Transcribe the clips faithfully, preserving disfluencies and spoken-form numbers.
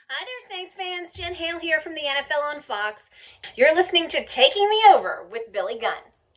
Hi there, Saints fans. Jen Hale here from the N F L on Fox. You're listening to Taking the Over with Billy Gunn.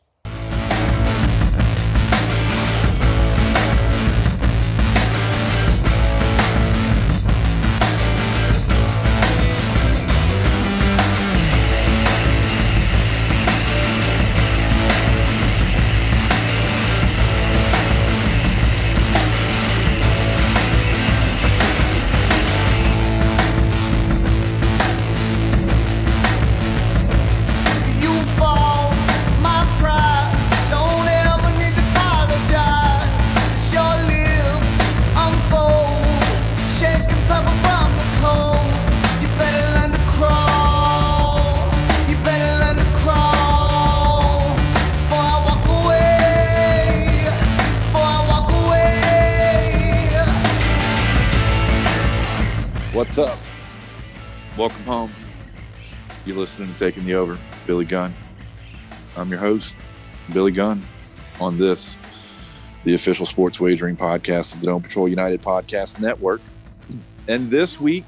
What's up? Welcome home. You're listening to Taking the Over, Billy Gunn. I'm your host, Billy Gunn, on this, the official sports wagering podcast of the Dome Patrol United Podcast Network. And this week,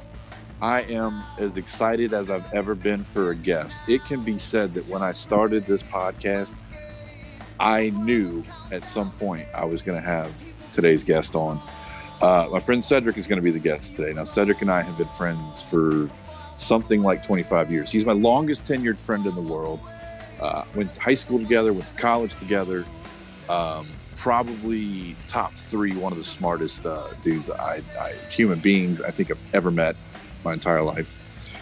I am as excited as I've ever been for a guest. It can be said that when I started this podcast, I knew at some point I was going to have today's guest on. Uh, my friend Cedric is going to be the guest today. Now, Cedric and I have been friends for something like twenty-five years. He's my longest tenured friend in the world. Uh, went to high school together, went to college together. Um, probably top three, one of the smartest uh, dudes, I, I human beings I think I've ever met my entire life.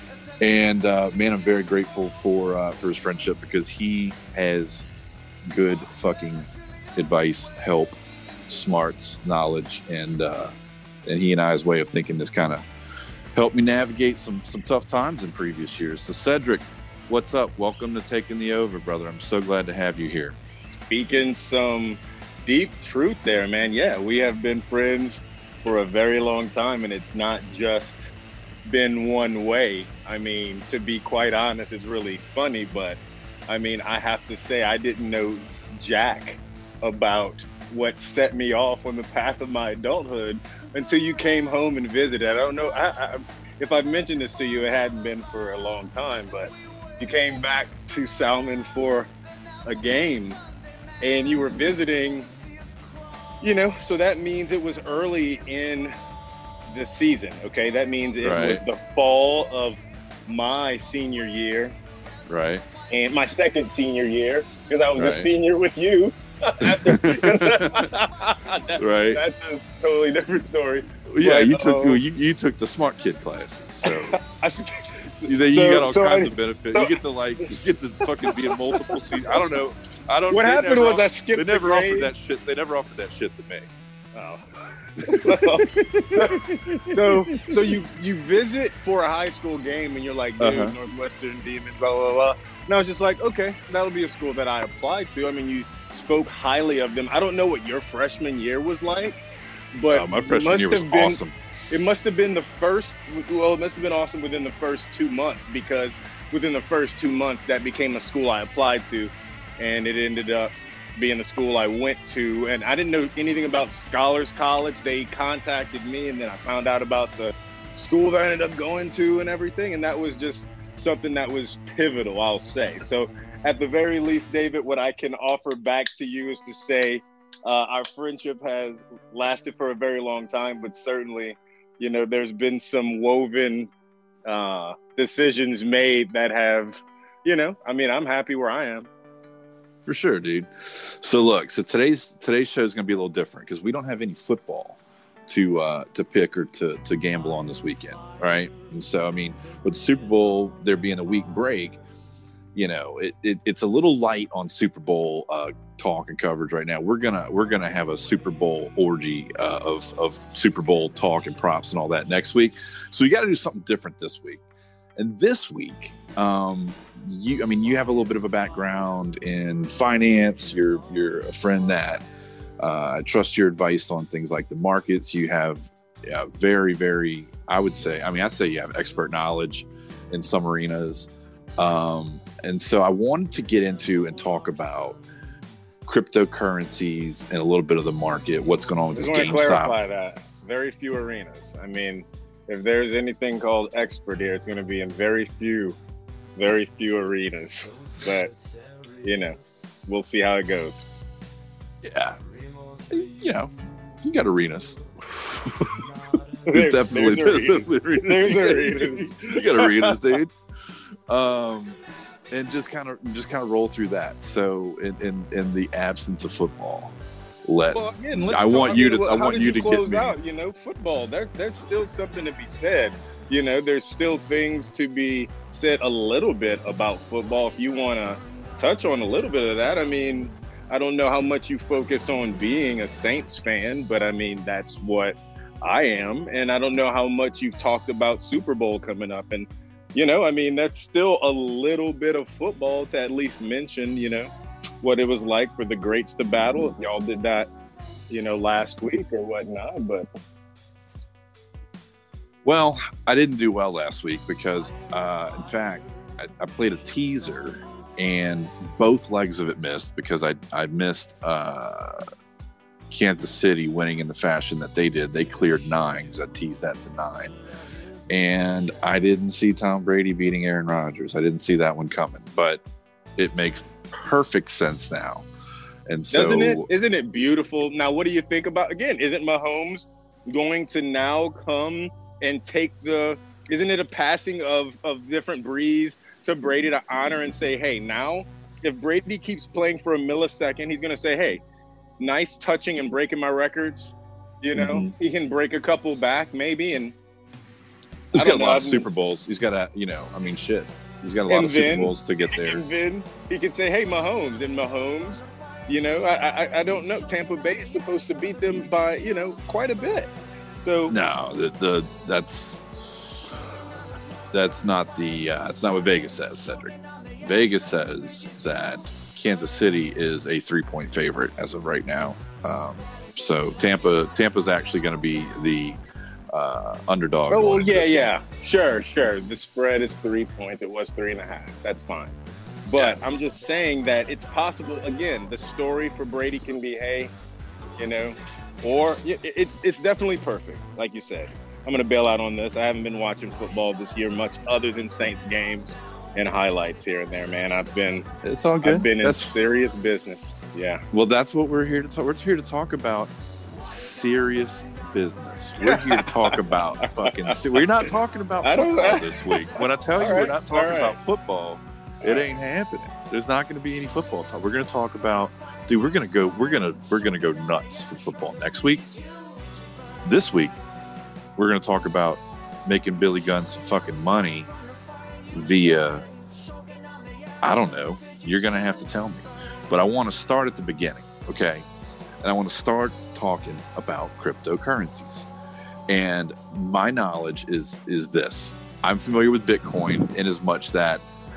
And uh, man, I'm very grateful for uh, for his friendship because he has good fucking advice, help, smarts, knowledge, and uh, and he and I's way of thinking has kind of helped me navigate some some tough times in previous years. So Cedric, what's up? Welcome to Taking the Over, brother. I'm so glad to have you here. Speaking some deep truth there, man. Yeah, we have been friends for a very long time, and it's not just been one way. I mean, to be quite honest, it's really funny, but I mean, I have to say I didn't know jack about what set me off on the path of my adulthood until you came home and visited. I don't know I, I, if I've mentioned this to you. It hadn't been for a long time, but you came back to Salmon for a game and you were visiting, you know, so that means it was early in the season. Okay. That means it Right. was the fall of my senior year. Right. And my second senior year, because I was Right. a senior with you. that's, Right. That's a totally different story. Yeah, But, you took um, you, you took the smart kid classes, so I, you, you so- got all so kinds I- of benefits. so- you get to like you get to fucking be in multiple seasons. I don't know. I don't. What they happened never was off- I skipped They the never offered grade. that shit. They never offered that shit to me. Oh. so so you you visit for a high school game and you're like, dude, Uh-huh. Northwestern Demons, blah blah blah. And I was just like, okay, that'll be a school that I applied to. I mean, you spoke highly of them. I don't know what your freshman year was like, but Uh, my it freshman must year was have been- awesome. It must have been the first, well, it must have been awesome within the first two months because within the first two months, that became a school I applied to, and it ended up being the school I went to. And I didn't know anything about Scholars College. They contacted me, and then I found out about the school that I ended up going to and everything, and that was just something that was pivotal, I'll say. So at the very least, David, what I can offer back to you is to say uh, our friendship has lasted for a very long time, but certainly, you know, there's been some woven uh, decisions made that have, you know, I mean, I'm happy where I am. For sure, dude. So look, so today's today's show is going to be a little different because we don't have any football to uh, to pick or to to gamble on this weekend, right? And so, I mean, with the Super Bowl there being a week break, you know, it, it it's a little light on Super Bowl uh, talk and coverage right now. We're gonna we're gonna have a Super Bowl orgy uh, of of Super Bowl talk and props and all that next week. So we got to do something different this week. And this week, um, you I mean, you have a little bit of a background in finance. You're you're a friend that uh, I trust your advice on things like the markets. You have yeah, very very I would say I mean I'd say you have expert knowledge in some arenas. Um, and so I wanted to get into and talk about cryptocurrencies and a little bit of the market, what's going on with I this just want to GameStop. clarify that. Very few arenas. I mean, if there's anything called expert here, it's going to be in very few, very few arenas. But, you know, we'll see how it goes. Yeah. You know, you got arenas. There's, definitely, there's there's arenas. definitely There's arenas. arenas. You got arenas, dude. Um, and just kind of just kind of roll through that. So, in, in, in the absence of football, let Well, again, let's I talk- want you mean, to well, I how want did you to close get me. out, you know, football. There, there's still something to be said. You know, there's still things to be said a little bit about football. If you want to touch on a little bit of that, I mean, I don't know how much you focus on being a Saints fan, but I mean, that's what I am. And I don't know how much you've talked about Super Bowl coming up. And, you know, I mean, that's still a little bit of football to at least mention, you know, what it was like for the greats to battle. Y'all did that, you know, last week or whatnot, but. Well, I didn't do well last week because, uh, in fact, I, I played a teaser and both legs of it missed because I I missed uh, Kansas City winning in the fashion that they did. They cleared nine because I teased that to nine. And I didn't see Tom Brady beating Aaron Rodgers. I didn't see that one coming, but it makes perfect sense now. And so, Doesn't it? Isn't it beautiful? Now, what do you think about, again, isn't Mahomes going to now come and take the, isn't it a passing of, of different breeze to Brady to honor and say, hey, now, if Brady keeps playing for a millisecond, he's going to say, hey, nice touching and breaking my records. You know, Mhm. he can break a couple back maybe. And he's I got don't a know, lot of I've- Super Bowls. He's got a, you know, I mean, shit. He's got a lot And of Super then- Bowls to get there. And then he can say, hey, Mahomes. And Mahomes, you know, I, I I don't know. Tampa Bay is supposed to beat them by, you know, quite a bit. So No, the, the that's that's not the uh, that's not what Vegas says, Cedric. Vegas says that Kansas City is a three-point favorite as of right now. Um, so Tampa Tampa's actually going to be the uh, underdog. Oh, well, going into yeah, this game. yeah. Sure, sure. The spread is three points. It was three and a half. That's fine. But I'm just saying that it's possible, again, the story for Brady can be, hey, you know, or it, it, it's definitely perfect, like you said. I'm going to bail out on this. I haven't been watching football this year much other than Saints games and highlights here and there, man. I've been It's all good. I've been in That's serious business. Yeah. well, that's what we're here to talk. We're here to talk about serious business. We're here to talk about fucking. We're not talking about I don't- football this week. When I tell you All we're right, not talking all right. about football, it ain't happening. There's not going to be any football talk. We're going to talk about, dude. We're going to go. We're going to. We're going to go nuts for football next week. This week, we're going to talk about making Billy Gunn some fucking money via. I don't know. You're going to have to tell me. But I want to start at the beginning, okay? And I want to start talking about cryptocurrencies. And my knowledge is is this. I'm familiar with Bitcoin in as much that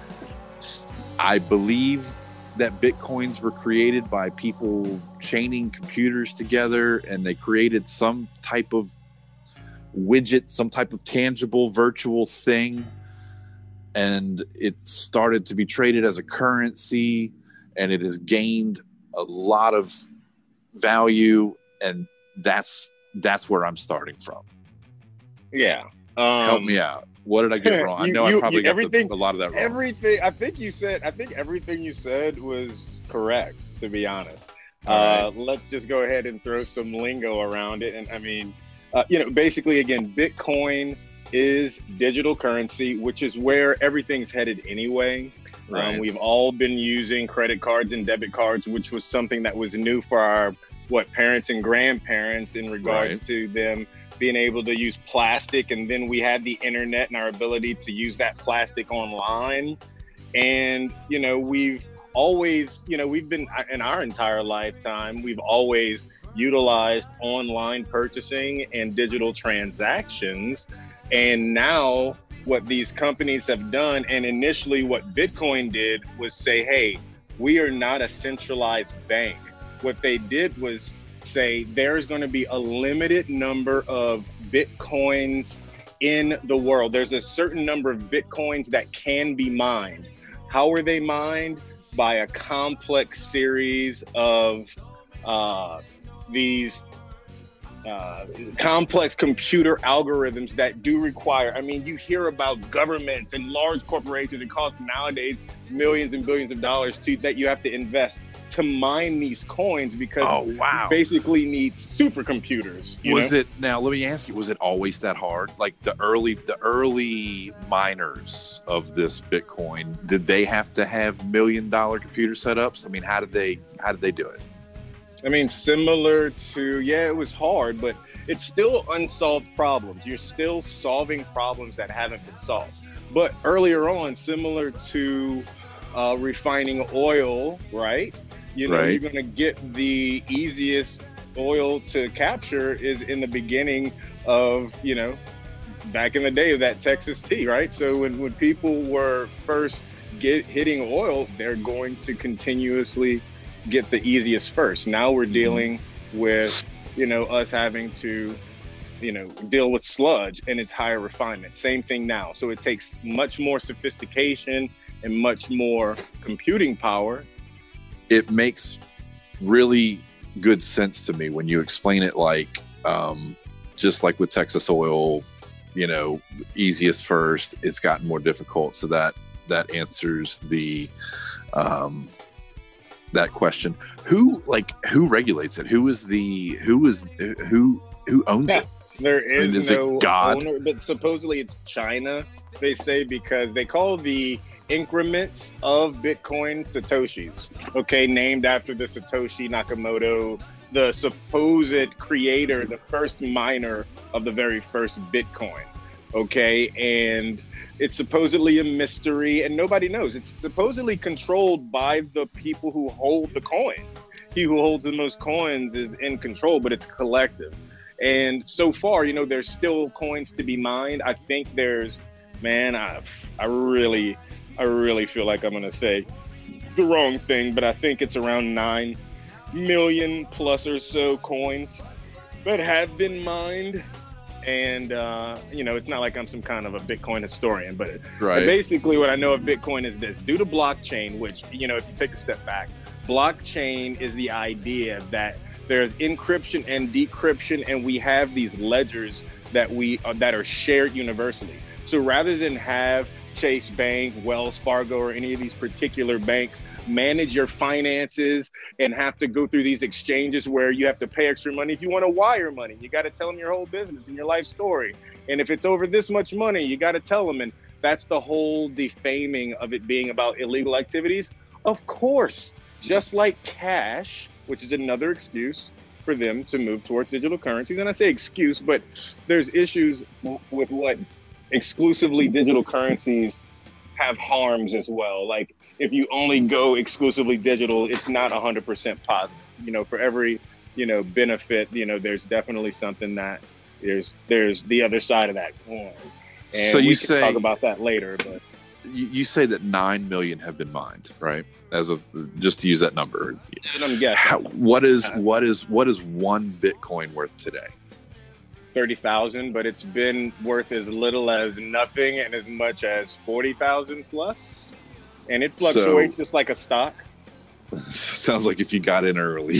I believe that Bitcoins were created by people chaining computers together, and they created some type of widget, some type of tangible virtual thing. And it started to be traded as a currency, and it has gained a lot of value, and that's that's where I'm starting from. Yeah. Um, Help me out. What did I get wrong? I you- know you- I probably you- got everything- the, a lot of that wrong. Everything I think you said, I think everything you said was correct, to be honest. All Uh, let's just go ahead and throw some lingo around it. And I mean, uh, you know, basically, again, Bitcoin is digital currency, which is where everything's headed anyway. Right. Um, we've all been using credit cards and debit cards, which was something that was new for our what parents and grandparents in regards Right. to them being able to use plastic. And then we had the internet and our ability to use that plastic online. And, you know, we've always, you know, we've been in our entire lifetime, we've always utilized online purchasing and digital transactions. And now what these companies have done, and initially what Bitcoin did, was say, hey, we are not a centralized bank. What they did was say there's going to be a limited number of Bitcoins in the world. There's a certain number of Bitcoins that can be mined. How are they mined? By a complex series of uh, these uh, complex computer algorithms that do require, I mean, you hear about governments and large corporations. It costs nowadays millions and billions of dollars to that you have to invest to mine these coins because Oh, wow. you basically need supercomputers. You Was know? it now? Let me ask you: was it always that hard? Like the early, the early miners of this Bitcoin, did they have to have million dollar computer setups? I mean, how did they? How did they do it? I mean, similar to, yeah, it was hard, but it's still unsolved problems. You're still solving problems that haven't been solved. But earlier on, similar to uh, refining oil, right? You know, Right. you're going to get the easiest oil to capture is in the beginning of, you know, back in the day of that Texas tea, right? So when, when people were first get hitting oil, they're going to continuously get the easiest first. Now we're dealing with, you know, us having to, you know, deal with sludge and its higher refinement. Same thing now. So it takes much more sophistication and much more computing power. It makes really good sense to me when you explain it like, um, just like with Texas oil, you know, easiest first, it's gotten more difficult. So that, that answers the, um, that question. Who, like, who regulates it? Who is the, who is, who, who owns Yeah. it? There is, And is it no God? owner, but supposedly it's China, they say, because they call the increments of Bitcoin Satoshis, okay, named after the Satoshi Nakamoto, the supposed creator, the first miner of the very first Bitcoin, okay? And it's supposedly a mystery and nobody knows. It's supposedly controlled by the people who hold the coins. He who holds the most coins is in control, but it's collective. And so far, you know, there's still coins to be mined. I think there's, man, I, I really, I really feel like I'm going to say the wrong thing, but I think it's around nine million plus or so coins that have been mined. And, uh, you know, it's not like I'm some kind of a Bitcoin historian, but Right. basically what I know of Bitcoin is this. Due to blockchain, which, you know, if you take a step back, blockchain is the idea that there's encryption and decryption, and we have these ledgers that we uh, that are shared universally. So rather than have Chase Bank, Wells Fargo, or any of these particular banks manage your finances and have to go through these exchanges where you have to pay extra money. If you want to wire money, you got to tell them your whole business and your life story. And if it's over this much money, you got to tell them. And that's the whole defaming of it being about illegal activities. Of course, just like cash, which is another excuse for them to move towards digital currencies. And I say excuse, but there's issues with what exclusively digital currencies have harms as well. Like if you only go exclusively digital, it's not one hundred percent positive. You know, for every, you know, benefit, you know, there's definitely something that there's there's the other side of that coin. And So you we can say- talk about that later, but You, you say that nine million have been mined, right? As of just to use that number. I'm guessing How, what is what is what is one Bitcoin worth today? thirty thousand, but it's been worth as little as nothing and as much as forty thousand plus. And it fluctuates So- just like a stock. Sounds like if you got in early,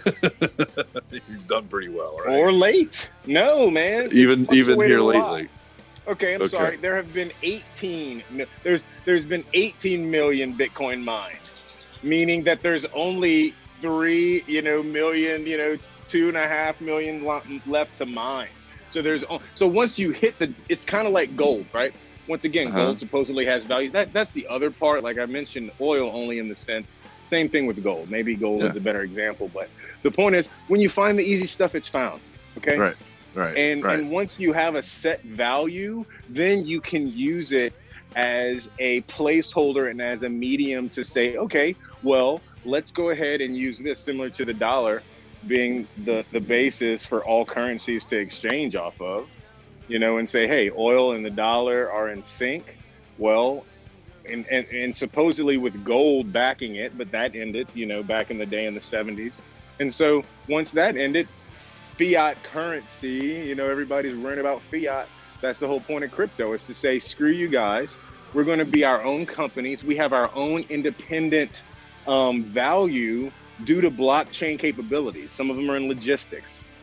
you've done pretty well, right? Or late. No, man. It's even even here fluctuated a lot. lately. Okay, I'm Okay. sorry. There have been eighteen. mi- There's there's been eighteen million Bitcoin mined, meaning that there's only three, you know, million, you know, two and a half million lo- left to mine. So there's o- so once you hit the, it's kind of like gold, right? Once again, Uh-huh. gold supposedly has value. That that's the other part. Like I mentioned, oil only in the sense. Same thing with gold. Maybe gold Yeah. is a better example, but the point is, when you find the easy stuff, it's found. Okay. Right, right, And right. and once you have a set value, then you can use it as a placeholder and as a medium to say, okay, well, let's go ahead and use this, similar to the dollar being the, the basis for all currencies to exchange off of, you know, and say, hey, oil and the dollar are in sync. Well, and, and, and supposedly with gold backing it, but that ended, you know, back in the day in the seventies. And so once that ended, fiat currency, you know, everybody's worrying about fiat. That's the whole point of crypto, is to say, screw you guys. We're going to be our own companies. We have our own independent um, value due to blockchain capabilities. Some of them are in logistics.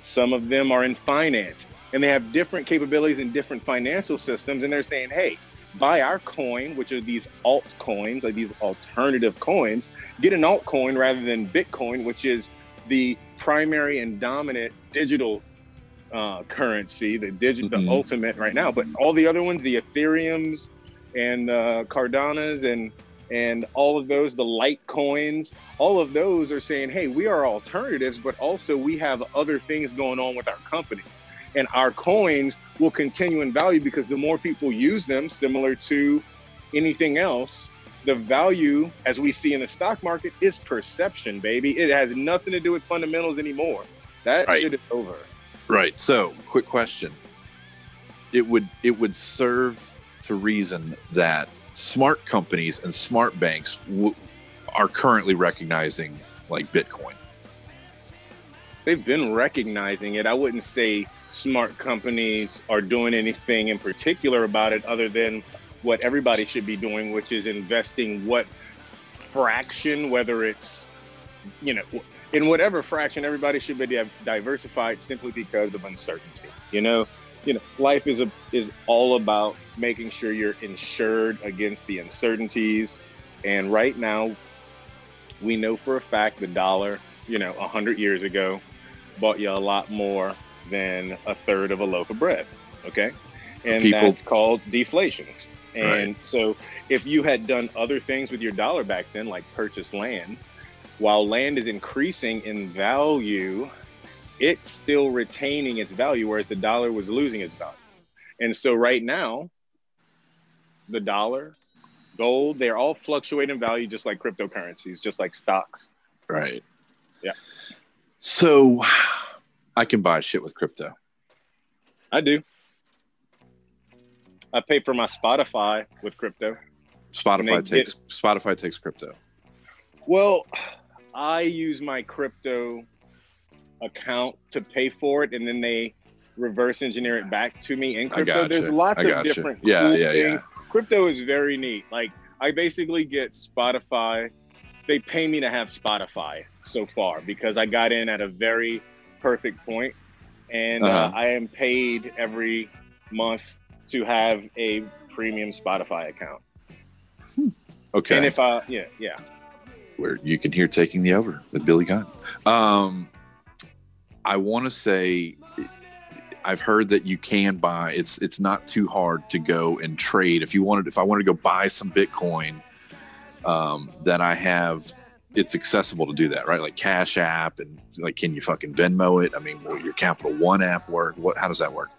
Some of them are in finance, and they have different capabilities in different financial systems. And they're saying, hey, buy our coin, which are these altcoins, like these alternative coins. Get an altcoin rather than Bitcoin, which is the primary and dominant digital uh, currency, the digital, mm-hmm. the ultimate right now. But all the other ones, the Ethereums and uh, Cardanas and and all of those, the Litecoins, all of those are saying, hey, we are alternatives, but also we have other things going on with our companies. And our coins will continue in value because the more people use them, similar to anything else, the value, as we see in the stock market, is perception, baby. It has nothing to do with fundamentals anymore. That right. shit is over. Right. So, quick question. It would it would serve to reason that smart companies and smart banks w- are currently recognizing like Bitcoin. They've been recognizing it. I wouldn't say smart companies are doing anything in particular about it other than what everybody should be doing, which is investing what fraction, whether it's, you know, in whatever fraction, everybody should be diversified simply because of uncertainty. You know, you know, life is a is all about making sure you're insured against the uncertainties. And right now, we know for a fact the dollar, you know, a hundred years ago, bought you a lot more than a third of a loaf of bread. Okay, and People, that's called deflation. And right. so, if you had done other things with your dollar back then, like purchase land, while land is increasing in value, it's still retaining its value, whereas the dollar was losing its value. And so right now, the dollar, gold, they're all fluctuating in value, just like cryptocurrencies, just like stocks. Right. Yeah. So I can buy shit with crypto. I do. I pay for my Spotify with crypto. Spotify takes get... Spotify takes crypto. Well, I use my crypto account to pay for it, and then they reverse engineer it back to me in crypto. Gotcha. There's lots I of different yeah, cool yeah, things. Yeah. Crypto is very neat. Like, I basically get Spotify. They pay me to have Spotify so far because I got in at a very perfect point, and uh-huh. uh, I am paid every month to have a premium Spotify account. Hmm. Okay. And if I, yeah, yeah. Where you can hear Taking the Over with Billy Gunn. Um, I want to say, I've heard that you can buy. It's it's not too hard to go and trade. If you wanted, if I wanted to go buy some Bitcoin, um, that I have, it's accessible to do that, right? Like Cash App, and like, can you fucking Venmo it? I mean, will your Capital One app work? What? How does that work?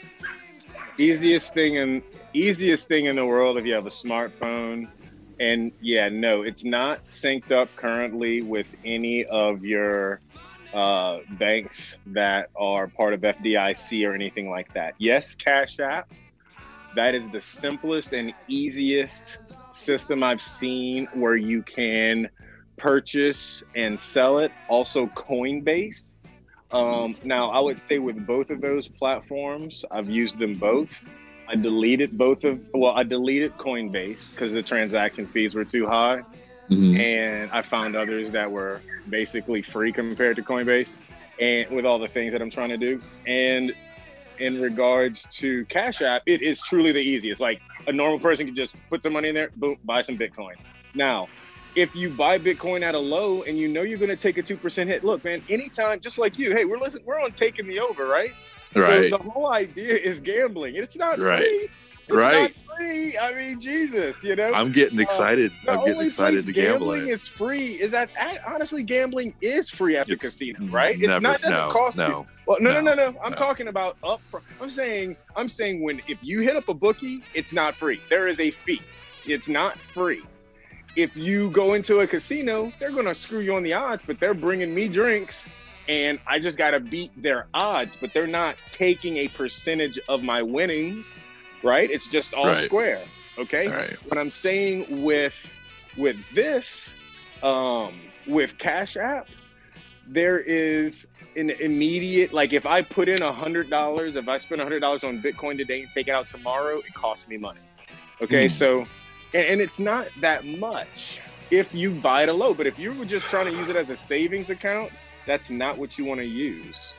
Easiest thing in easiest thing in the world if you have a smartphone. And yeah, no, it's not synced up currently with any of your uh, banks that are part of F D I C or anything like that. Yes, Cash App. That is the simplest and easiest system I've seen where you can purchase and sell it. Also, Coinbase. Um, now, I would say with both of those platforms, I've used them both. I deleted both of, well, I deleted Coinbase because the transaction fees were too high. Mm-hmm. And I found others that were basically free compared to Coinbase, and with all the things that I'm trying to do. And in regards to Cash App, it is truly the easiest. Like, a normal person can just put some money in there, boom, buy some Bitcoin. Now, if you buy Bitcoin at a low and you know you're going to take a two percent hit, look, man, anytime, just like you, hey, we're listening, we're on Taking the Over, right? Right. So the whole idea is gambling. It's not right. free. It's right. not free. I mean, Jesus, you know. I'm getting excited. Uh, I'm getting excited to gamble. Gambling is free. Is that honestly gambling is free at the it's casino, right? It's never, not doesn't no, cost no, you. Well, no, no, no, no. no. I'm no. talking about upfront. I'm saying, I'm saying when if you hit up a bookie, it's not free. There is a fee. It's not free. If you go into a casino, they're gonna screw you on the odds, but they're bringing me drinks. And I just got to beat their odds, but they're not taking a percentage of my winnings, right? It's just all right. square, okay? Right. What I'm saying with with this, um, with Cash App, there is an immediate, like if I put in one hundred dollars, if I spend one hundred dollars on Bitcoin today and take it out tomorrow, it costs me money, okay? Mm. So, and, and it's not that much if you buy it a low, but if you were just trying to use it as a savings account, that's not what you want to use.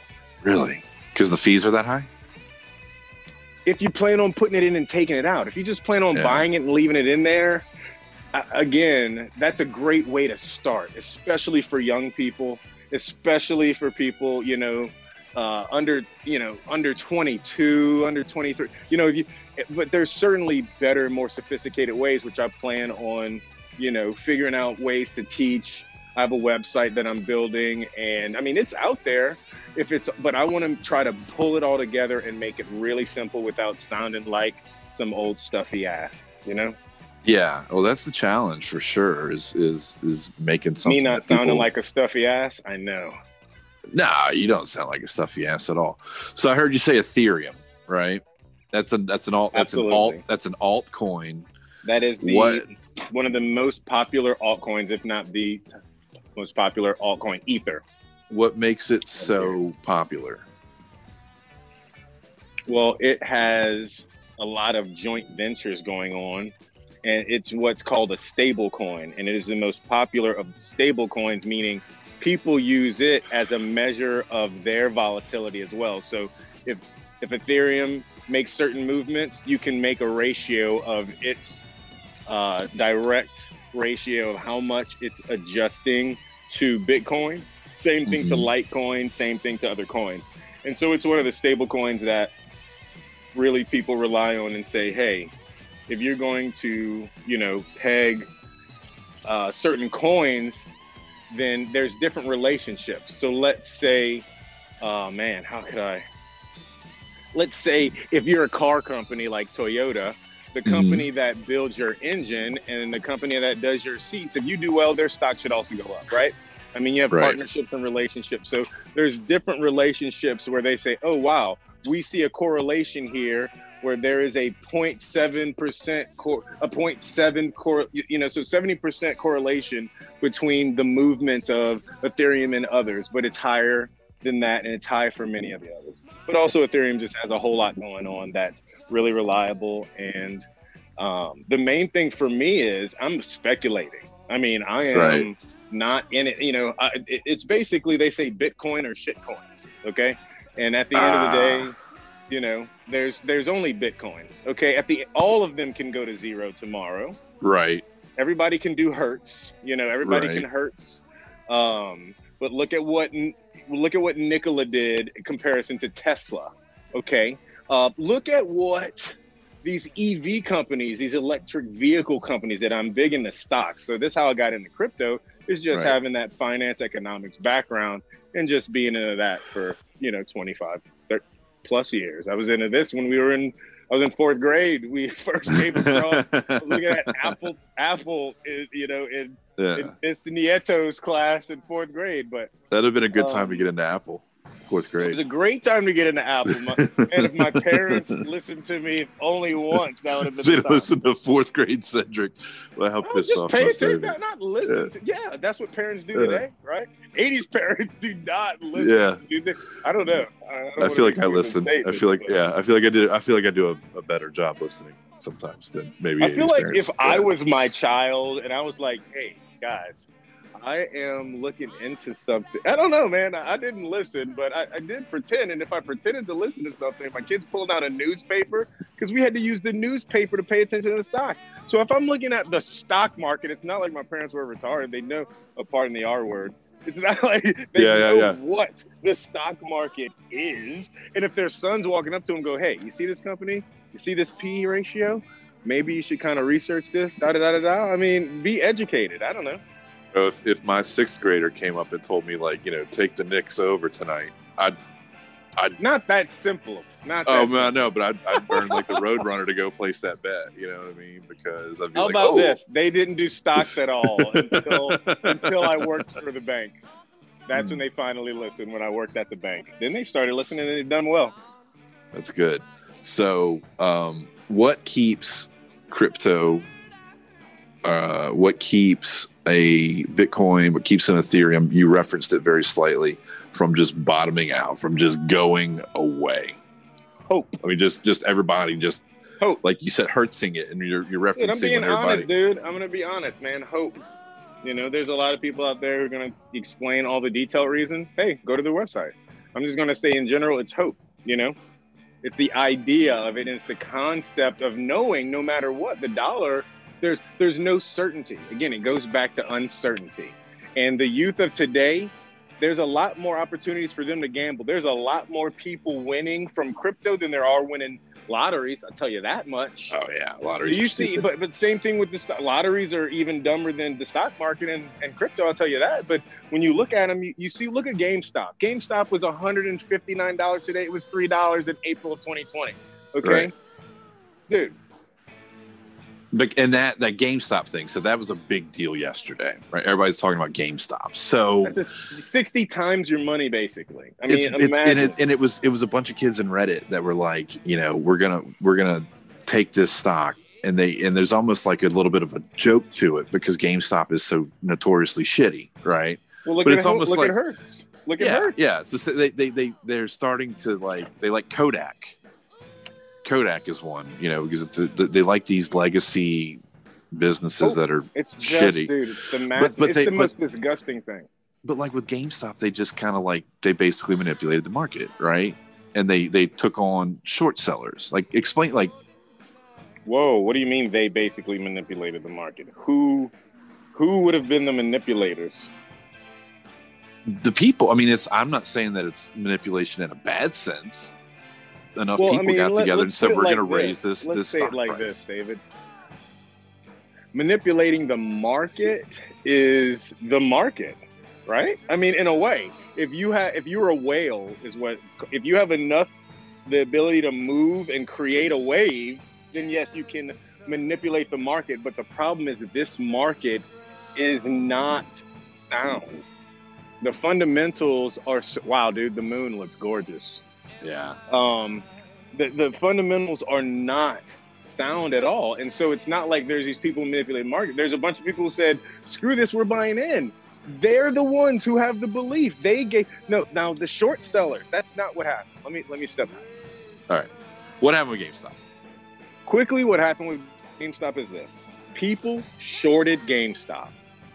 Really? Because the fees are that high? If you plan on putting it in and taking it out, if you just plan on Yeah. buying it and leaving it in there, uh, again, that's a great way to start, especially for young people, especially for people, you know, uh, under, you know, under twenty-two, under twenty-three, you know, if you, but there's certainly better, more sophisticated ways, which I plan on, you know, figuring out ways to teach. I have a website that I'm building, and I mean, it's out there. If it's, but I want to try to pull it all together and make it really simple without sounding like some old stuffy ass, you know? Yeah. Well, that's the challenge for sure. Is is is making something. Me not that people... sounding like a stuffy ass. I know. Nah, you don't sound like a stuffy ass at all. So I heard you say Ethereum, right? That's a that's an alt. That's Absolutely. an alt. That's an altcoin. That is the What? one of the most popular altcoins, if not the most popular altcoin, Ether. What makes it so popular? Well, it has a lot of joint ventures going on, and it's what's called a stable coin, and it is the most popular of stable coins, meaning people use it as a measure of their volatility as well. So if if Ethereum makes certain movements, you can make a ratio of its uh, direct ratio of how much it's adjusting to Bitcoin. Same thing to Litecoin, same thing to other coins. And so it's one of the stable coins that really people rely on and say, hey, if you're going to, you know, peg uh, certain coins, then there's different relationships. So let's say, oh man, how could I? Let's say if you're a car company like Toyota, the company mm-hmm. that builds your engine and the company that does your seats, if you do well, their stock should also go up, right? I mean, you have right. partnerships and relationships. So there's different relationships where they say, oh, wow, we see a correlation here where there is a zero point seven percent, cor- a zero point seven, cor- you know, so seventy percent correlation between the movements of Ethereum and others, but it's higher than that, and it's high for many of the others. But also Ethereum just has a whole lot going on that's really reliable. And um, the main thing for me is I'm speculating. I mean, I am right. not in it. You know, I, it, it's basically, they say Bitcoin or shit coins. Okay. And at the end uh. of the day, you know, there's there's only Bitcoin. Okay. At the all of them can go to zero tomorrow. Right. Everybody can do Hertz. You know, everybody right. can Hertz. Um, but look at what look at what Nikola did in comparison to Tesla. Okay. Uh, look at what these E V companies, these electric vehicle companies that I'm big into stocks. So this is how I got into crypto, is just right. having that finance economics background and just being into that for, you know, twenty-five, thirty plus years. I was into this when we were in, I was in fourth grade. We first came across, I was looking at Apple, Apple, is, you know, in, yeah. in Miss Nieto's class in fourth grade. But that'd have been a good time um, to get into Apple. Fourth grade. It was a great time to get into Apple. My, and if my parents listened to me only once, that would have been. They listened to fourth grade Cedric. Well, how pissed just off pay must attention, they not, not listen. Yeah. To, yeah, that's what parents do Yeah. today, right? eighties parents do not listen. Yeah. Do they? I don't know. I, I, don't I feel like I listen. I feel like but, yeah. I feel like I do. I feel like I do a, a better job listening sometimes than maybe. I feel like parents. if yeah. I was my child and I was like, "Hey, guys, I am looking into something." I don't know, man. I, I didn't listen, but I, I did pretend. And if I pretended to listen to something, my kids pulled out a newspaper because we had to use the newspaper to pay attention to the stock. So if I'm looking at the stock market, it's not like my parents were retarded. They know, oh, pardon the R word. It's not like they yeah, know yeah, yeah. what the stock market is. And if their son's walking up to them, go, "Hey, you see this company? You see this P E ratio? Maybe you should kind of research this." Da da da da da. I mean, be educated. I don't know. If if my sixth grader came up and told me, like, you know, take the Knicks over tonight, I'd, I'd not that simple. Not oh that man, no, but I'd, I'd burn like the Roadrunner to go place that bet. You know what I mean? Because I'd be How like, about oh. this? They didn't do stocks at all until until I worked for the bank. That's mm. when they finally listened. When I worked at the bank, then they started listening and they've done well. That's good. So, um, what keeps crypto? Uh, what keeps a Bitcoin, what keeps an Ethereum, you referenced it very slightly, from just bottoming out, from just going away? Hope. I mean, just just everybody just hope. Like you said, hurtsing it, and you're you're referencing dude, I'm being everybody. honest, dude. I'm gonna be honest, man. Hope. You know, there's a lot of people out there who are gonna explain all the detailed reasons. Hey, go to their website. I'm just going to say in general, it's hope, you know? It's the idea of it. And it's the concept of knowing no matter what, the dollar, there's there's no certainty. Again, it goes back to uncertainty. And the youth of today, there's a lot more opportunities for them to gamble. There's a lot more people winning from crypto than there are winning lotteries. I'll tell you that much. Oh yeah, lotteries. You see, but but same thing with the stock. Lotteries are even dumber than the stock market and, and crypto. I'll tell you that. But when you look at them, you, you see, look at GameStop. GameStop was one hundred fifty-nine dollars today. It was three dollars in April of twenty twenty. Okay, right. Dude. But and that that GameStop thing, so that was a big deal yesterday, right? Everybody's talking about GameStop. So that's a sixty times your money, basically. I mean, it's, it's, and, it, and it was it was a bunch of kids in Reddit that were like, you know, we're gonna we're gonna take this stock, and they and there's almost like a little bit of a joke to it because GameStop is so notoriously shitty, right? Well, look but at it's it, almost look like at Hertz. Look at yeah, Hertz. yeah. So they they they they're starting to like they like Kodak. Kodak is one, you know, because it's a, they like these legacy businesses oh, that are it's just, shitty. Dude, it's the, mass, but, but it's they, the most but, disgusting thing. But like with GameStop, they just kind of like they basically manipulated the market, right? And they they took on short sellers. Like explain like whoa, what do you mean they basically manipulated the market? Who who would have been the manipulators? The people. I mean, it's I'm not saying that it's manipulation in a bad sense. Enough well, people I mean, got let, together and said we're like going to raise this. this let's this say stock it like price. This, David. Manipulating the market is the market, right? I mean, in a way, if you have, if you're a whale, is what. If you have enough, the ability to move and create a wave, then yes, you can manipulate the market. But the problem is that this market is not sound. The fundamentals are wow, dude. The moon looks gorgeous. Yeah. Um, the the fundamentals are not sound at all, and so it's not like there's these people manipulating the market. There's a bunch of people who said, "Screw this, we're buying in." They're the ones who have the belief. They gave no. Now the short sellers. That's not what happened. Let me let me step back. All right. What happened with GameStop? Quickly, what happened with GameStop is this: people shorted GameStop.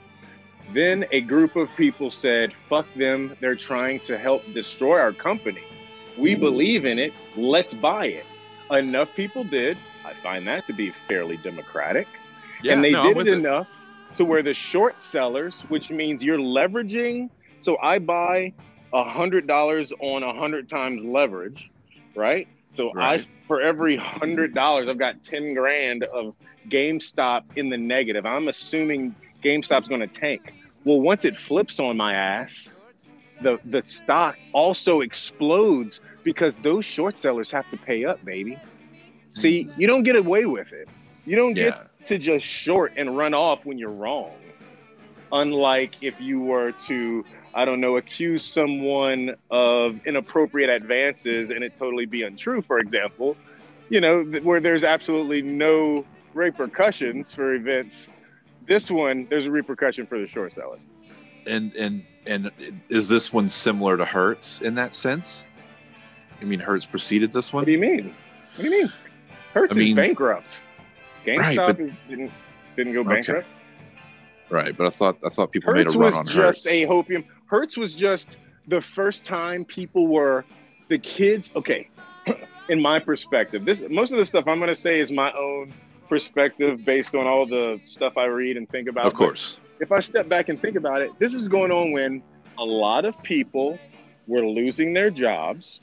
Then a group of people said, "Fuck them. They're trying to help destroy our company. We believe in it. Let's buy it." Enough people did. I find that to be fairly democratic. Yeah, and they no, did it, it enough to where the short sellers, which means you're leveraging. So I buy one hundred dollars on one hundred times leverage, right? So right. I, for every one hundred dollars, I've got ten grand of GameStop in the negative. I'm assuming GameStop's going to tank. Well, once it flips on my ass, the, the stock also explodes because those short sellers have to pay up, baby. See, you don't get away with it. You don't get yeah. to just short and run off when you're wrong. Unlike if you were to, I don't know, accuse someone of inappropriate advances and it totally be untrue, for example, you know, where there's absolutely no repercussions for events. This one, there's a repercussion for the short seller. And and and is this one similar to Hertz in that sense? I mean, Hertz preceded this one? What do you mean? What do you mean? Hertz I mean, is bankrupt. GameStop right, but, is, didn't didn't go bankrupt. Okay. Right, but I thought I thought people Hertz made a run on was Hertz. just a hopium. Hertz was just the first time people were the kids. Okay, in my perspective, this most of the stuff I'm going to say is my own perspective based on all the stuff I read and think about. Of course. But if I step back and think about it, this is going on when a lot of people were losing their jobs.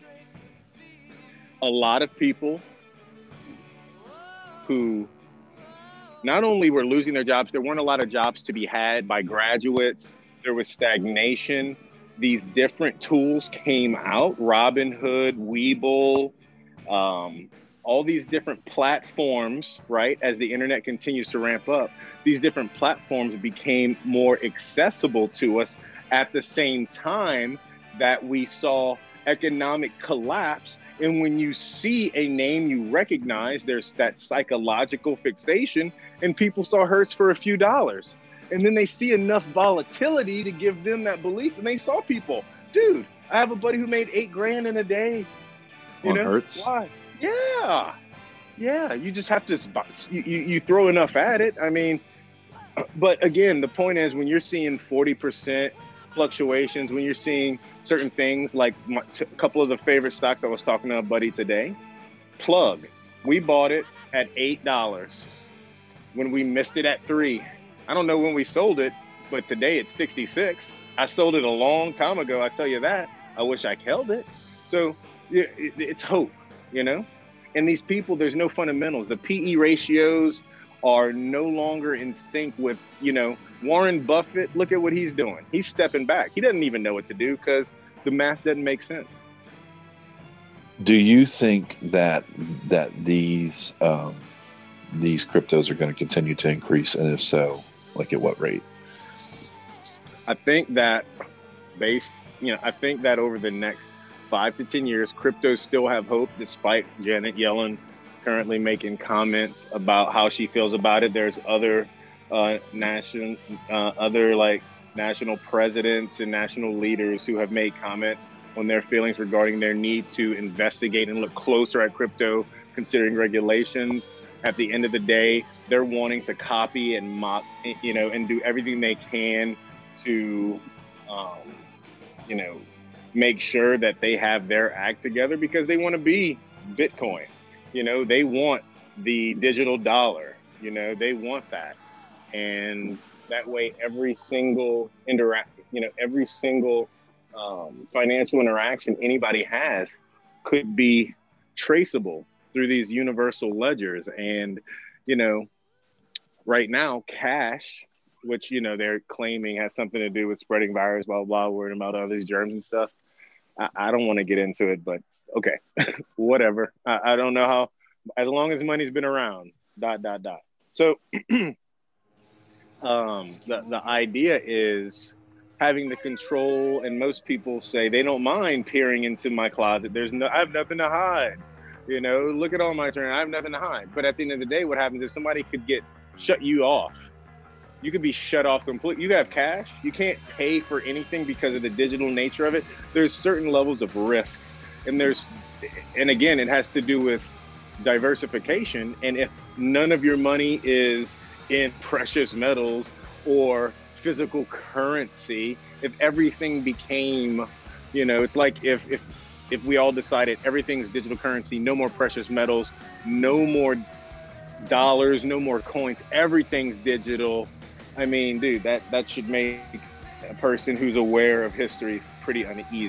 A lot of people who not only were losing their jobs, there weren't a lot of jobs to be had by graduates. There was stagnation. These different tools came out, Robinhood, Webull, um, all these different platforms, right? As the internet continues to ramp up, these different platforms became more accessible to us at the same time that we saw economic collapse. And when you see a name you recognize, there's that psychological fixation, and people saw Hertz for a few dollars. And then they see enough volatility to give them that belief, and they saw people. Dude, I have a buddy who made eight grand in a day. You On know Hertz? Why? Yeah, yeah. You just have to you, you you throw enough at it. I mean, but again, the point is when you're seeing forty percent fluctuations, when you're seeing certain things like my, t- a couple of the favorite stocks I was talking to a buddy today, Plug, we bought it at eight dollars when we missed it at three. I don't know when we sold it, but today it's sixty-six. I sold it a long time ago, I tell you that. I wish I held it. So yeah, it, it's hope, you know? And these people, there's no fundamentals. The P E ratios are no longer in sync with, you know, Warren Buffett. Look at what he's doing. He's stepping back. He doesn't even know what to do because the math doesn't make sense. Do you think that that these um, these cryptos are going to continue to increase, and if so, like at what rate? I think that based, you know, I think that over the next five to ten years, cryptos still have hope, despite Janet Yellen currently making comments about how she feels about it. There's other uh, national, uh, other like national presidents and national leaders who have made comments on their feelings regarding their need to investigate and look closer at crypto, considering regulations. At the end of the day, they're wanting to copy and mock, you know, and do everything they can to, um, you know, make sure that they have their act together because they want to be Bitcoin. You know, they want the digital dollar, you know, they want that. And that way, every single interact, you know, every single um, financial interaction anybody has could be traceable through these universal ledgers. And, you know, right now, cash, which, you know, they're claiming has something to do with spreading virus, blah, blah, blah, worrying about all these germs and stuff. I, I don't want to get into it, but okay, whatever. I, I don't know how, as long as money's been around, dot, dot, dot. So um, the, the idea is having the control, and most people say they don't mind peering into my closet. There's no, I have nothing to hide. You know, look at all my turn. I have nothing to hide. But at the end of the day, what happens is somebody could get shut you off. You could be shut off completely. You have cash. You can't pay for anything because of the digital nature of it. There's certain levels of risk. And there's, and again, it has to do with diversification. And if none of your money is in precious metals or physical currency, if everything became, you know, it's like if, if, if we all decided everything's digital currency, no more precious metals, no more dollars, no more coins, everything's digital. I mean, dude, that, that should make a person who's aware of history pretty uneasy.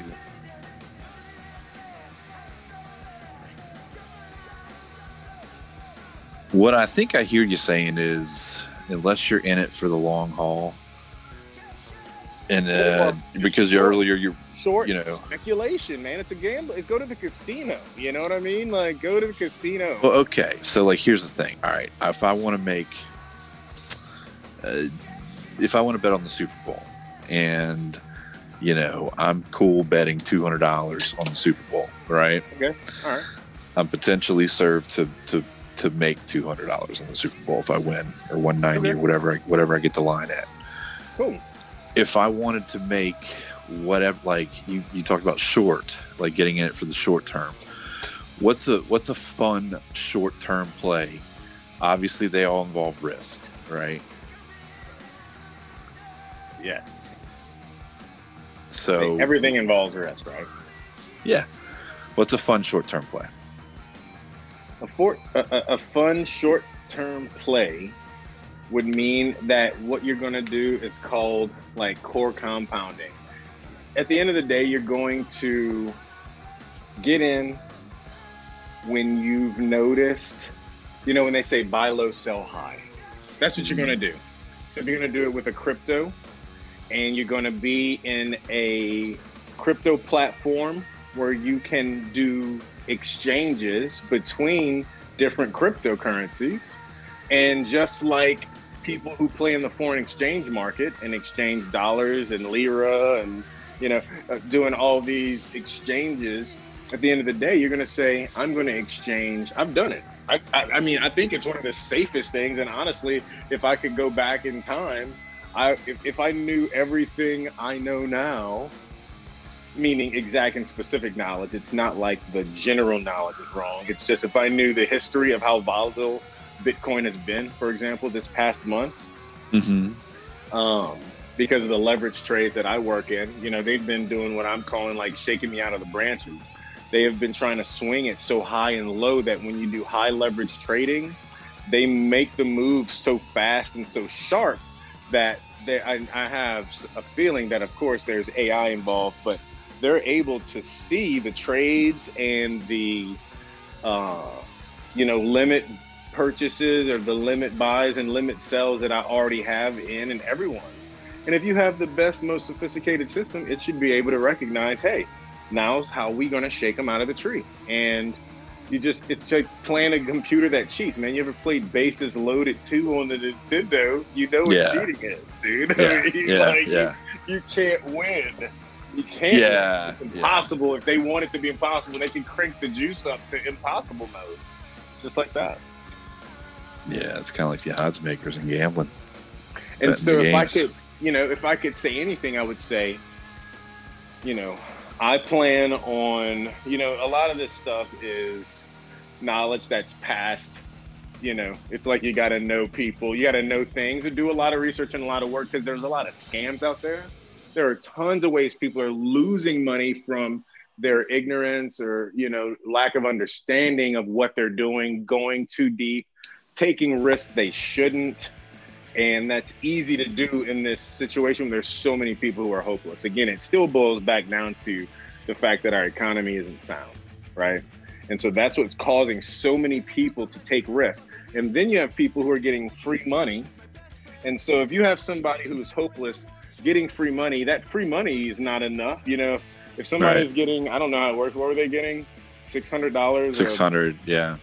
What I think I hear you saying is, unless you're in it for the long haul, and uh, because you earlier you're short, you know, speculation, man. It's a gamble. It's go to the casino. You know what I mean? Like, go to the casino. Well, okay. So, like, here's the thing. All right, if I want to make, uh, if I want to bet on the Super Bowl, and you know, I'm cool betting two hundred dollars on the Super Bowl, right? Okay. All right. I'm potentially served to to to make two hundred dollars on the Super Bowl if I win, or one ninety, okay, or whatever I, whatever I get the line at. Cool. If I wanted to make whatever, like you, you talked about short, like getting in it for the short term. What's a what's a fun short term play? Obviously, they all involve risk, right? Yes. So everything involves risk, right? Yeah. What's a fun short term play? A, for, a, a fun short term play would mean that what you're going to do is called like core compounding. At the end of the day, you're going to get in when you've noticed, you know, when they say buy low, sell high. That's what you're going to do. So you're going to do it with a crypto, and you're going to be in a crypto platform where you can do exchanges between different cryptocurrencies. And just like people who play in the foreign exchange market and exchange dollars and lira and, you know, doing all these exchanges, at the end of the day, you're going to say, I'm going to exchange. I've done it. I, I, I mean, I think it's one of the safest things. And honestly, if I could go back in time, I if, if I knew everything I know now, meaning exact and specific knowledge, it's not like the general knowledge is wrong. It's just if I knew the history of how volatile Bitcoin has been, for example, this past month, mm-hmm. um, because of the leverage trades that I work in. You know, they've been doing what I'm calling like shaking me out of the branches. They have been trying to swing it so high and low that when you do high leverage trading, they make the move so fast and so sharp that they, I, I have a feeling that, of course, there's A I involved, but they're able to see the trades and the, uh, you know, limit purchases or the limit buys and limit sells that I already have in and everyone's. And if you have the best, most sophisticated system, it should be able to recognize, hey, now's how we gonna shake them out of the tree. And you just, it's like playing a computer that cheats, man. You ever played Bases Loaded two on the Nintendo? You know what Yeah. cheating is, dude. Yeah, I mean, yeah, like, yeah. You, you can't win. You can't. Yeah, It's impossible. If they want it to be impossible, they can crank the juice up to impossible mode. Just like that. Yeah, it's kind of like the odds makers in gambling. And Betting so the if I games. could, you know, if I could say anything, I would say, you know, I plan on, you know, a lot of this stuff is knowledge that's past, you know, it's like you got to know people, you got to know things and do a lot of research and a lot of work because there's a lot of scams out there. There are tons of ways people are losing money from their ignorance or, you know, lack of understanding of what they're doing, going too deep, taking risks they shouldn't. And that's easy to do in this situation where there's so many people who are hopeless. Again, it still boils back down to the fact that our economy isn't sound, right? And so that's what's causing so many people to take risks. And then you have people who are getting free money. And so if you have somebody who's hopeless getting free money, that free money is not enough. You know, if somebody's Right. getting, I don't know how it works, what were they getting? six hundred dollars? six hundred, yeah.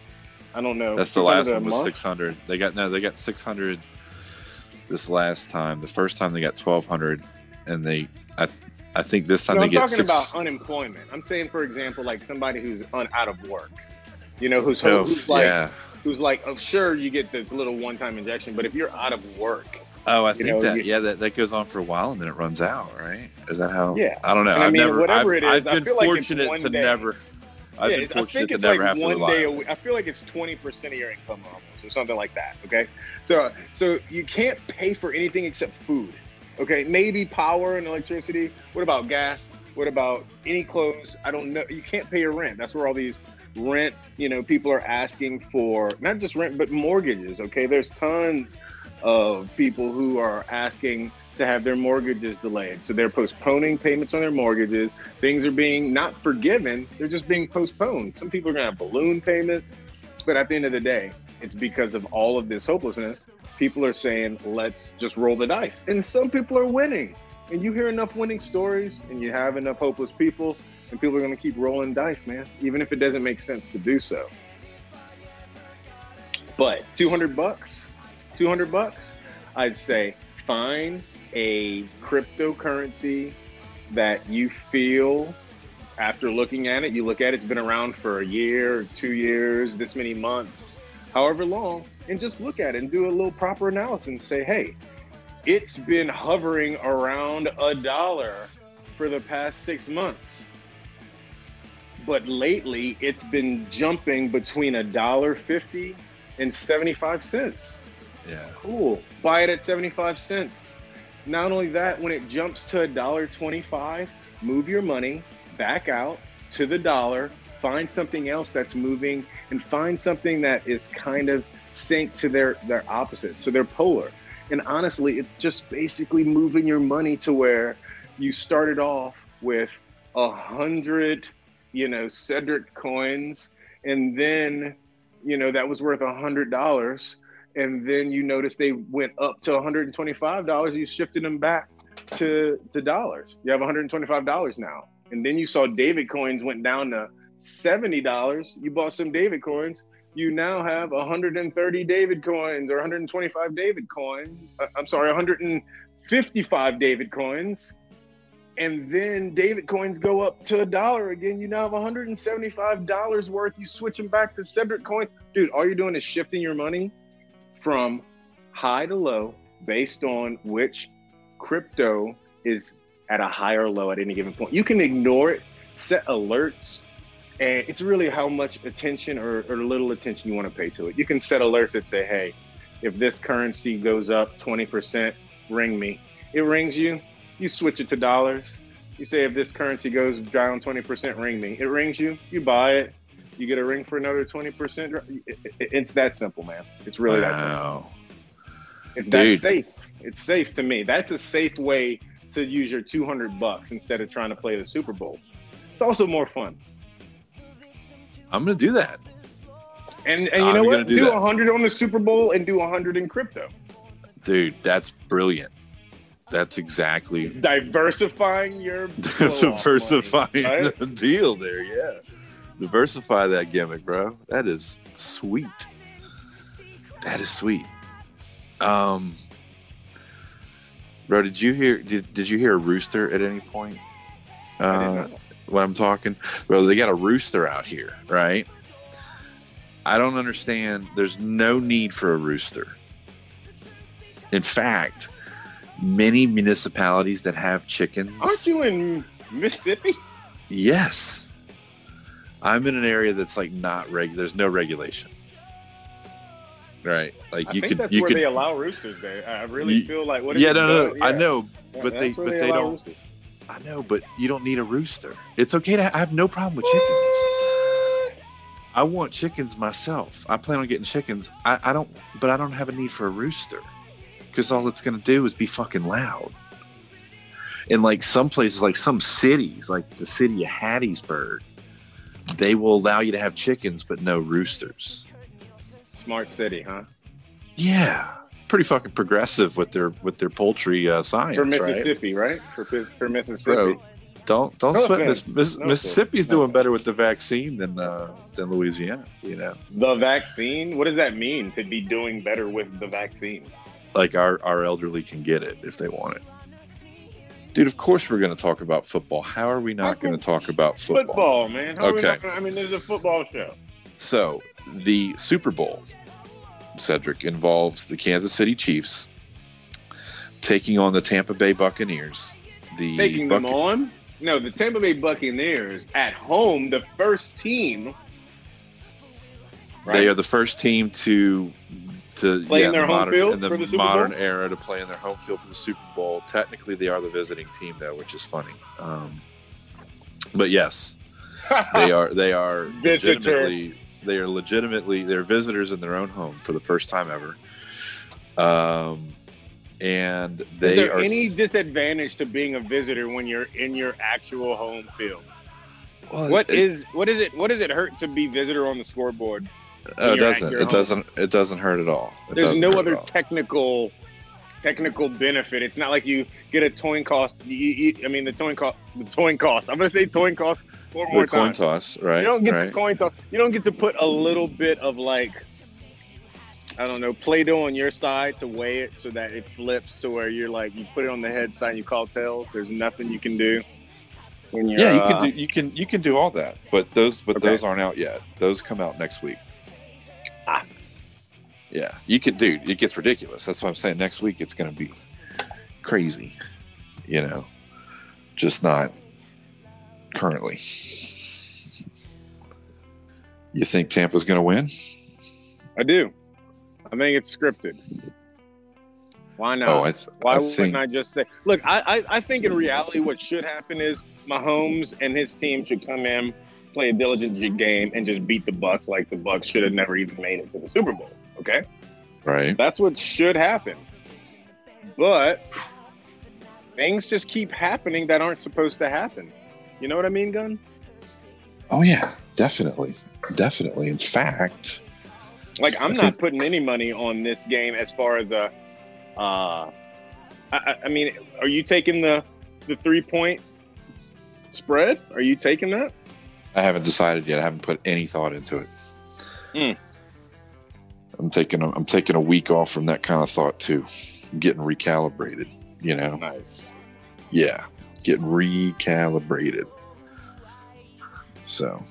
I don't know. That's the six hundred last a one was month? six hundred. They got, no, they got six hundred this last time. The first time they got twelve hundred, and they, I, th- I think this time No, they I'm get talking six. about unemployment. I'm saying, for example, like somebody who's un- out of work, you know, who's, Oh, who's like, yeah. who's like, oh, sure, you get this little one-time injection, but if you're out of work, Oh, I you think know, that, you- yeah, that, that goes on for a while and then it runs out, right? Is that how? Yeah. I don't know. And I I've mean, never, whatever I've, it is, I've I been feel like it's fortunate one to day. never, I've yeah, been it's- I fortunate think to it's never like have to one rely day a on it. week. I feel like it's twenty percent of your income almost, or something like that. Okay, so so you can't pay for anything except food. Okay, maybe power and electricity. What about gas? What about any clothes? I don't know. You can't pay your rent. That's where all these rent, you know, people are asking for not just rent but mortgages. Okay, there's tons of people who are asking to have their mortgages delayed. So they're postponing payments on their mortgages. Things are being not forgiven, they're just being postponed. Some people are gonna have balloon payments, but at the end of the day, it's because of all of this hopelessness. People are saying, let's just roll the dice. And some people are winning. And you hear enough winning stories and you have enough hopeless people, and people are gonna keep rolling dice, man, even if it doesn't make sense to do so. But two hundred bucks, two hundred bucks, I'd say find a cryptocurrency that you feel, after looking at it, you look at it, it's been around for a year, two years, this many months, however long, and just look at it and do a little proper analysis and say, hey, it's been hovering around a dollar for the past six months. But lately, it's been jumping between a dollar fifty and seventy-five cents. Yeah. Cool. Buy it at seventy-five cents. Not only that, when it jumps to a dollar twenty-five, move your money back out to the dollar, find something else that's moving, and find something that is kind of synced to their, their opposite. So they're polar. And honestly, it's just basically moving your money to where you started off with a hundred, you know, Cedric coins, and then, you know, that was worth a hundred dollars. And then you notice they went up to one hundred twenty-five dollars. You shifted them back to the dollars. You have one hundred twenty-five dollars now. And then you saw David coins went down to seventy dollars. You bought some David coins. You now have one hundred thirty David coins or one hundred twenty-five David coins. Uh, I'm sorry, one hundred fifty-five David coins. And then David coins go up to a dollar again. You now have one hundred seventy-five dollars worth. You switch them back to Cedric coins. Dude, all you're doing is shifting your money from high to low based on which crypto is at a higher low at any given point. You can ignore it, set alerts, and it's really how much attention or, or little attention you want to pay to it. You can set alerts that say, hey, if this currency goes up twenty percent, ring me. It rings you. You switch it to dollars. You say if this currency goes down twenty percent, ring me. It rings you. You buy it. You get a ring for another twenty percent. It's that simple, man. It's really wow. that simple. It's Dude. that safe. It's safe to me. That's a safe way to use your two hundred bucks instead of trying to play the Super Bowl. It's also more fun. I'm going to do that. And and you I'm know gonna what? do Do that. one hundred on the Super Bowl and do one hundred in crypto. Dude, that's brilliant. That's exactly. It's diversifying your diversifying money, right? the deal there, yeah. Diversify that gimmick, bro. That is sweet. That is sweet. Um, bro, did you hear? Did Did you hear a rooster at any point? Uh, when I'm talking, bro, they got a rooster out here, right? I don't understand. There's no need for a rooster. In fact, many municipalities that have chickens. Aren't you in Mississippi? Yes. I'm in an area that's like not reg. There's no regulation, right? Like I you think could, that's you where could. they allow roosters there. I really You- feel like what? yeah, if no, no, it's no. done- I know, yeah, but they, that's where but they allow don't. roosters. I know, but you don't need a rooster. It's okay to. I have no problem with chickens. I want chickens myself. I plan on getting chickens. I, I don't, but I don't have a need for a rooster because all it's going to do is be fucking loud. In like some places, like some cities, like the city of Hattiesburg, they will allow you to have chickens, but no roosters. Smart city, huh? Yeah, pretty fucking progressive with their with their poultry uh, science, For right? Mississippi, right? For for Mississippi. Bro, don't don't No sweat. offense. Miss, Miss, No Mississippi's offense. No doing better with the vaccine than uh, than Louisiana. You know, The vaccine. What does that mean to be doing better with the vaccine? like our our elderly can get it if they want it. Dude, of course we're going to talk about football. How are we not going to talk about football? Football, man. How are we Okay. not gonna- I mean, there's a football show. So the Super Bowl, Cedric, involves the Kansas City Chiefs taking on the Tampa Bay Buccaneers. The Taking Buc- them on? No, the Tampa Bay Buccaneers at home, the first team. They are the first team to to Play in yeah, their the home modern, field in the, for the Super modern Bowl? era to play in their home field for the Super Bowl. Technically, they are the visiting team, though, which is funny. Um, but yes, they are. They are Visitor. legitimately. They are legitimately. They're visitors in their own home for the first time ever. Um, and they Is there are. any disadvantage to being a visitor when you're in your actual home field? well, What it, is what is it? What does it hurt to be visitor on the scoreboard? Oh, it you're at doesn't. your It home? doesn't. It doesn't hurt at all. It There's doesn't no hurt at other all. technical technical benefit. It's not like you get a towing cost. You, you, I mean, the towing cost. The towing cost. I'm gonna say towing cost four more The coin times. toss, right? You don't get right. the coin toss. You don't get to put a little bit of like, I don't know, Play-Doh on your side to weigh it so that it flips to where you're like, you put it on the head side and you call tails. There's nothing you can do when you're. Yeah, you uh, can do you can you can do all that, but those but Okay. those aren't out yet. Those come out next week. Ah. Yeah, you could, dude. It gets ridiculous. That's what I'm saying. Next week it's going to be crazy. You know, just not currently. You think Tampa's going to win? I do. I think it's scripted. Why not? Oh, I, th- Why I wouldn't think. I just say, look, I, I, I think in reality what should happen is Mahomes and his team should come in, play a diligent game, and just beat the Bucks like the Bucks should have never even made it to the Super Bowl. Okay? Right. That's what should happen. But things just keep happening that aren't supposed to happen. You know what I mean, Gun? Oh yeah, definitely, definitely. In fact, Like, I'm I not think- putting any money on this game as far as a. Uh, I- I, I mean, are you taking the the three point spread? Are you taking that? I haven't decided yet. I haven't put any thought into it. Mm. I'm taking a, I'm taking a week off from that kind of thought too. I'm getting recalibrated, you know. Nice. Yeah, getting recalibrated. So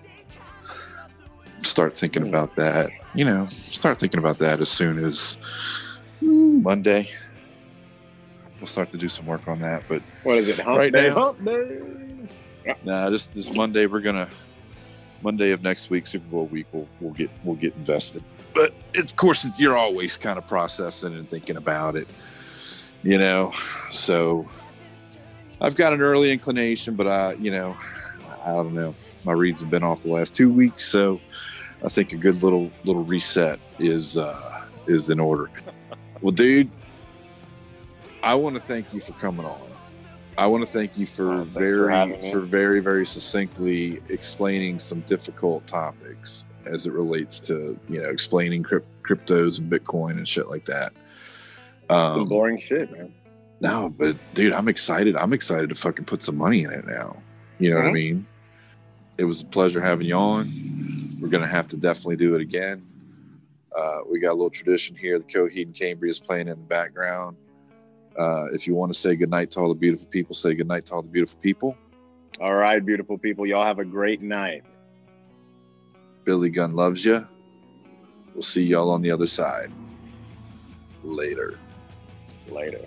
start thinking Hmm. about that. You know, start thinking about that as soon as mm, Monday. We'll start to do some work on that, but What is it? Hump Right day? now- Hump day. nah, just this Monday we're gonna Monday of next week, Super Bowl week, we'll we'll get we'll get invested. But of course, you're always kind of processing and thinking about it. You know, so I've got an early inclination, but I, you know, I don't know. My reads have been off the last two weeks, so I think a good little little reset is uh, is in order. Well, dude, I want to thank you for coming on. I want to thank you for Oh, thanks for very having me. for very very succinctly explaining some difficult topics as it relates to, you know, explaining crypt- cryptos and Bitcoin and shit like that. Some Um, boring shit, man. no, but dude, I'm excited. I'm excited to fucking put some money in it now. You know Mhm. what I mean? It was a pleasure having you on. We're gonna have to definitely do it again. Uh, we got a little tradition here. The Coheed and Cambria is playing in the background. Uh, if you want to say goodnight to all the beautiful people, say goodnight to all the beautiful people. All right, beautiful people. Y'all have a great night. Billy Gunn loves you. We'll see y'all on the other side. Later. Later.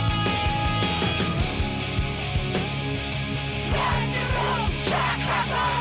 Check